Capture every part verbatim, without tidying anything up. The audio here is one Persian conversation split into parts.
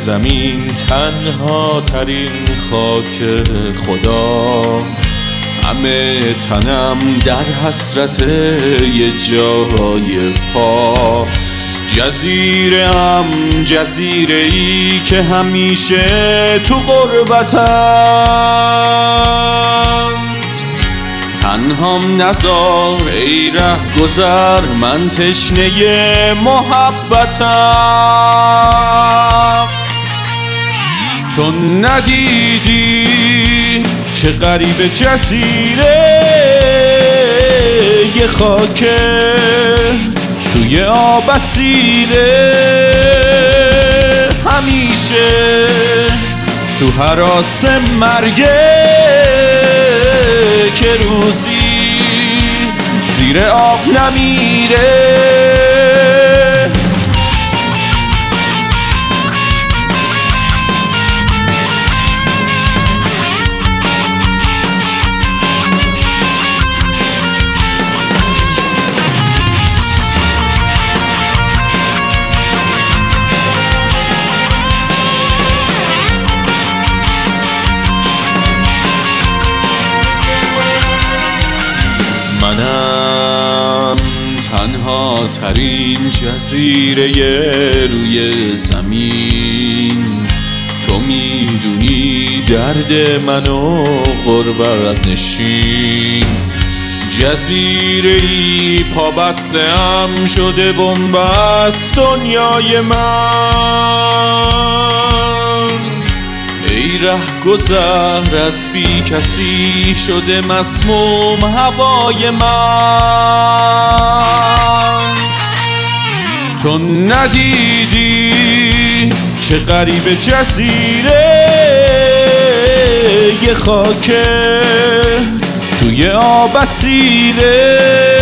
زمین تنها ترین خاک خدا، همه تنم در حسرت یه جای پا. جزیره‌ام، جزیره‌ای که همیشه تو غربتم، تنهام نذار ای ره گذر، من تشنه محبتم. تو ندیدی چه غریب جزیره یه خاکه توی آب اسیره، همیشه تو هراس مرگه که روزی زیر آب نمیره. منم تنها ترین جزیره روی زمین، تو میدونی درد منو غربت نشین. جزیره‌ای پا بسته‌ام شده بن‌بست دنیای من، ای ره گذر از بی کسی شده مسموم هوای من. تو ندیدی چه غریب جزیره یه خاکه توی آب اسیره،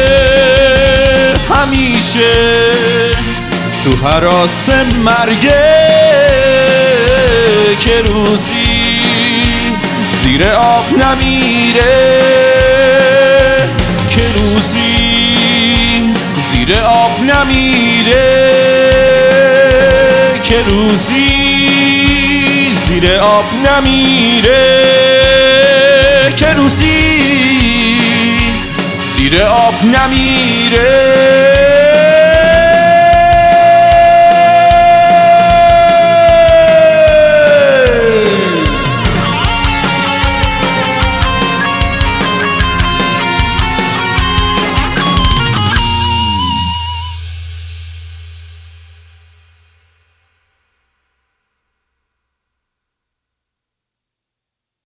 همیشه تو هراس مرگه که روزی زیر آب نمیره، که روزی زیر آب نمیره، که روزی زیر آب نمیره، که روزی زیر آب نمیره.